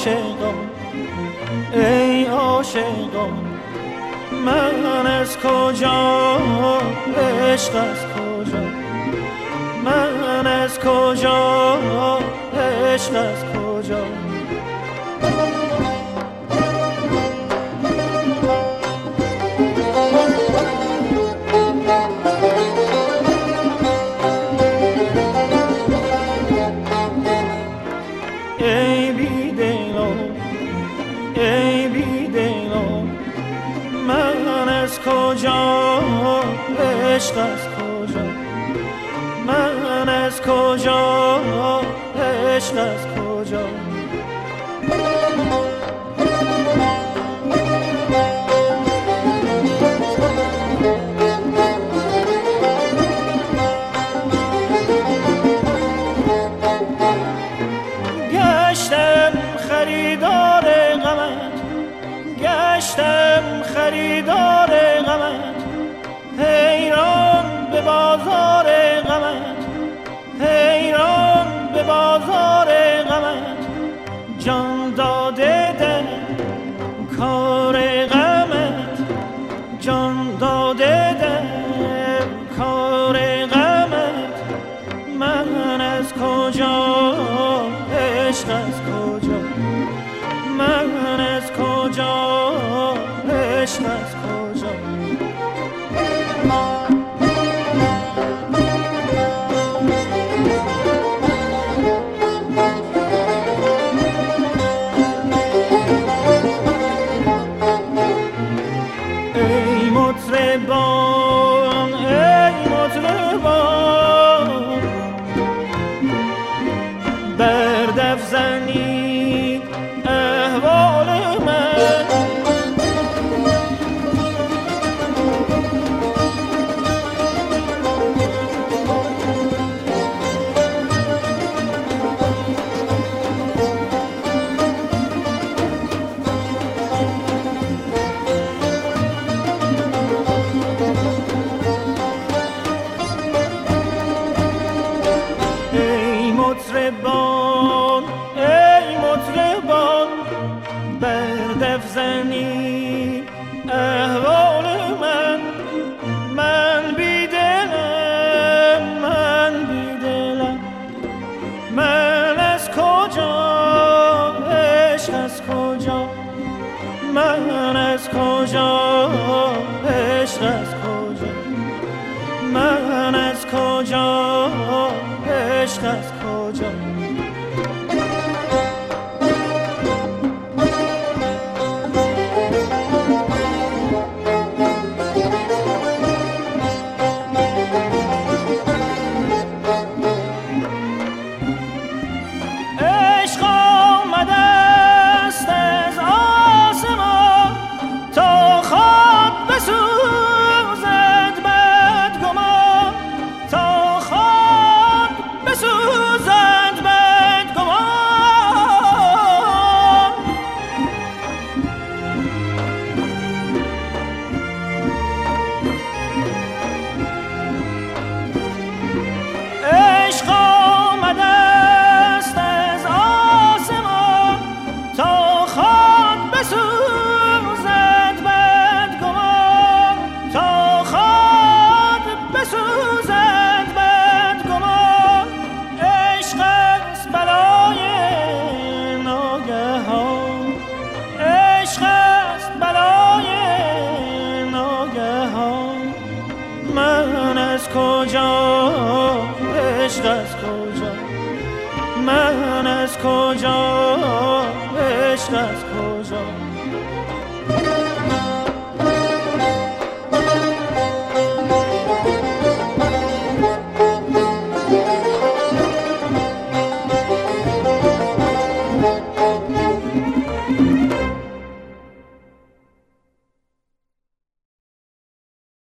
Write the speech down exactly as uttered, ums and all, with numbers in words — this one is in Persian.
عاشقان ای عاشقان من از کجا عشق از کجا من از کجا عشق از کجا ای بی دلان ای بی دلان من از کجا عشق از کجا من از کجا عشق از کجا گشتم خریدار غمت گشتم خریدار غمت حیران به بازار غمت حیران به بازار غمت جان داده در کار غمت جان داده در کار غمت من از کجا عشق از کجا من از کجا عشق از کجا ای مطربان ای مطربان بر دف زنید احوال من ای مطربان ای مطربان بر دف زنید احوال من من بی دلم من بی دلم من از کجا عشق از کجا من از کجا عشق از کجا من از کجا عشق از کجا عشق آمده است از آسمان تا خواب بسوزد بدگمان تا خواب بسوزد بدگمان عشق آمده است از آسمان تا خواب بسوزد بدگمان تا خواب بسوزد بدگمان عشق است بلای ناگهان عشق است بلای ناگهان من از کجا عشق از کجا من از کجا عشق از کجا